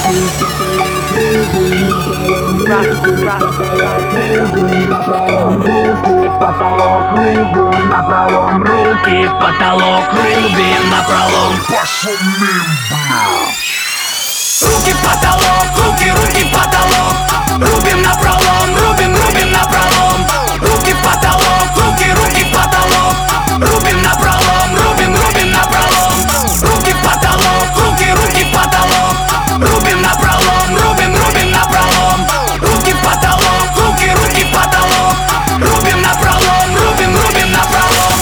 Потолок рубим напролом, руки в потолок рубим напролом. Пошел мимо. Руки в потолок, руки в потолок. Рубим напролом, рубим напролом. Руки в потолок, руки в потолок. Рубим напролом, рубим напролом. Руки в потолок, руки в потолок. Рубим напролом, рубим напролом. Руки в потолок, руки в потолок. Рубим напролом, рубим напролом.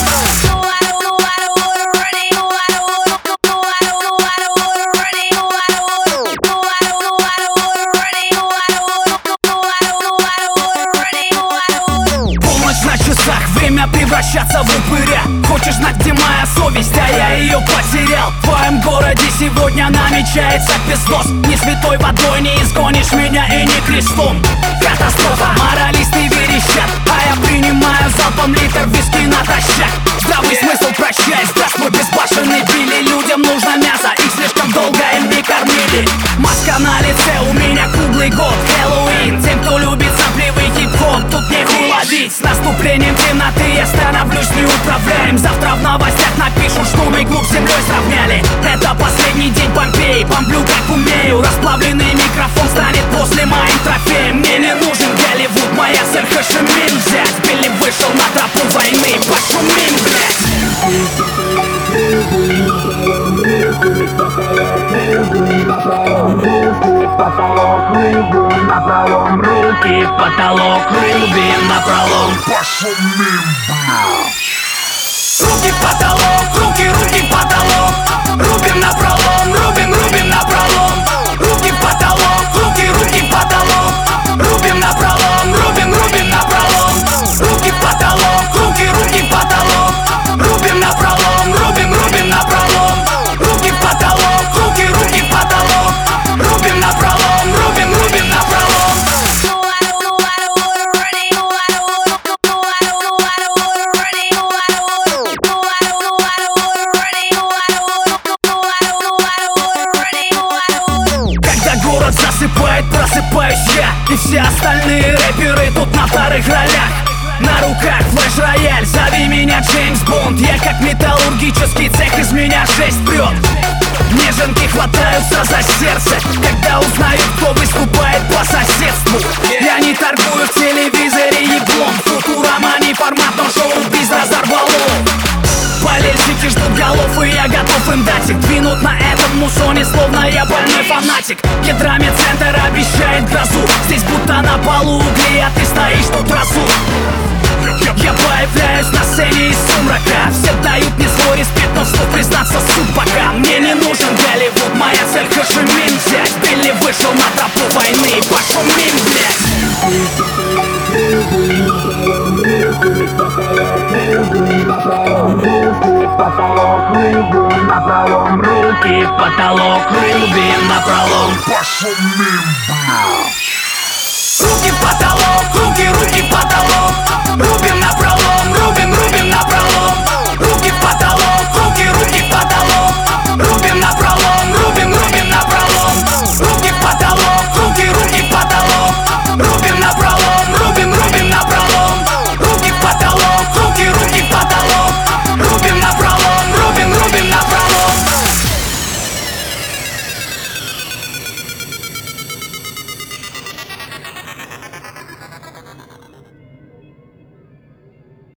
Полночь на часах, время превращаться в упыря. Хочешь знать, где моя совесть, а я ее потерял. В твоем городе сегодня намечается пиздос. Ни святой водой не изгонишь меня и не крестом. Катастрофа, моралисты верещат, а я принимаю залпом литр виски натощак. Здравый смысл прощай, здравствуй, безбашенный Билли. Людям нужно мясо, их слишком долго им не кормили. Маска на лице, у меня круглый год, Хэллоуин. Тем, кто любит сопливый хип-хоп, тут нехуй ловить. С наступлением темноты я становлюсь неуправляем. Завтра в новостях напишут, что мы клуб с землей сравняли. Это последний день Помпеи, бомблю как умею. Расплавленный микрофон станет после моим трофеем. Мне не нужен Голливуд, моя цель хэшемин взять. Билли вышел на тропу войны, пошумим, блядь. Потолок рубим напролом, руки в потолок рубим напролом. Пошумим, блядь. Руки в потолок, руки в потолок. Рубим напролом, рубим напролом. Руки в потолок, руки в потолок. Рубим напролом, рубим напролом. Руки в потолок, руки в потолок. Рубим напролом, рубим напролом. Руки в потолок, руки в потолок. Рубим напролом, рубим напролом. Город засыпает, просыпаюсь я. И все остальные рэперы тут на вторых ролях. На руках флеш-рояль, зови меня Джеймс Бонд. Я как металлургический цех, из меня жесть прет. Неженки хватаются за сердце, когда узнают, кто выступает по соседству. Я не торгую в телевизоре еблом. Футурама не формат, но шоу-биз разорвало. Болельщики ждут голов, и я готов им дать их. Двинут на этом мусоне, словно я больной фанатик. Гидромедцентр обещает грозу. Здесь будто на полу угли, а ты стоишь тут разу. Я появляюсь на сцене из сумрака. Все дают мне свой респект, но вслух признаться суд пока. Мне не нужен Голливуд, моя цель хэшемин взять. Билли вышел на тропу войны, пошумим, блядь. Потолок рубим напролом, руки в потолок рубим напролом. Пошумим.